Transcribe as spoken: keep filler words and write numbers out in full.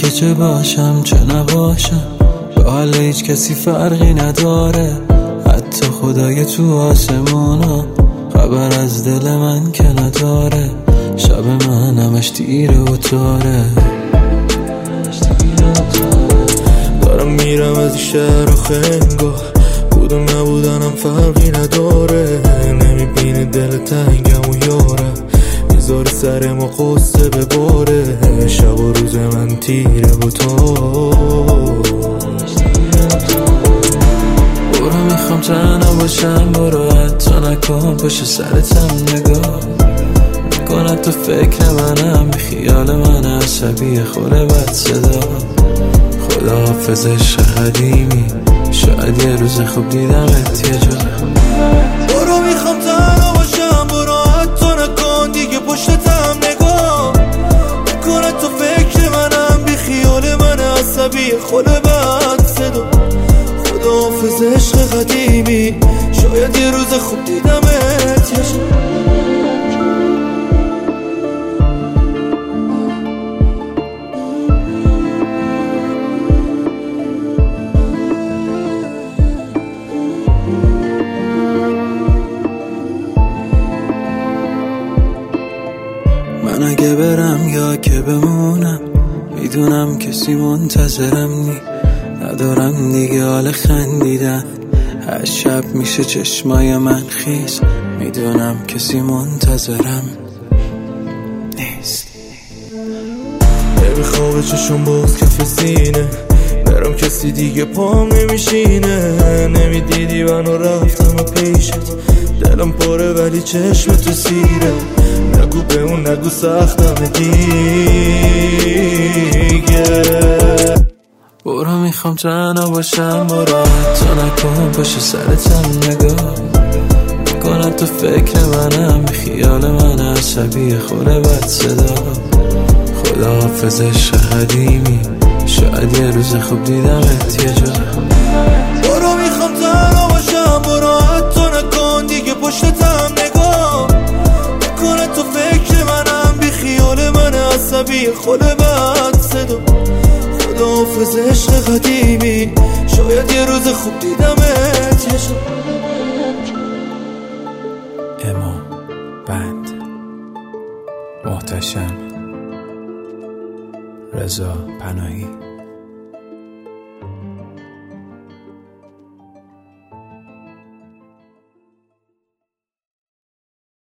که چه باشم چه نباشم به حال هیچ کسی فرقی نداره، حتی خدای تو آسمونا خبر از دل من که نداره. شب من همش تیره و تاره، دارم میرم از این شهر آخه انگار بودم نبودنم فرقی نداره. نمیبینه دل تنگم و یاره میذاره سر ما قصه بباره. شب و روز من تیره و تار، برو میخوام تنها باشم، برو حتی نکن پشت سرتم نگاه نکن، تو فکر منم بی خیال من عصبی خوره بد صدا. خدا حافظ عشق قدیمی، شاید یه روز خوب دیدمت یه جا. برو میخوام تنها باشم، برو حتی نکن دیگه پشتتم نگاه نکنه، تو فکر منم بی خیال من عصبی خوره بد صدا. خدا حافظ عشق قدیمی، شاید یه روز خوب دیدمت یه جا. من اگه برم یا که بمونم میدونم کسی منتظرم نی، ندارم دیگه حال خندیدن، هر شب میشه چشمای من خیس، میدونم کسی منتظرم نیست. نمیخوابه چشم باز کف سینه، برام کسی دیگه پام نمیشینه. نمیدیدی منو رفتم و پیشت، دلم پره ولی چشم تو سیره. نگو به اون نگو سختم دیگه. برو میخوام تنها باشم، برو حتی نکن پشت سرتم نگاه نکن، تو فکر منم بی خیال من عصبی خوره بد صدا. خدا حافظ عشق قدیمی، شاید یه روز خوب دیدمت یه جا. برو میخوام تنها باشم، برو حتی نکن دیگه پشتتم نگاه نکنه، تو فکر منم بی خیال من عصبی خوره بد صدا. خدا حافظ عشق قدیمی، شاید یه روز خوب دیدمت یه جا. امام بند محتشم رضا پناهی.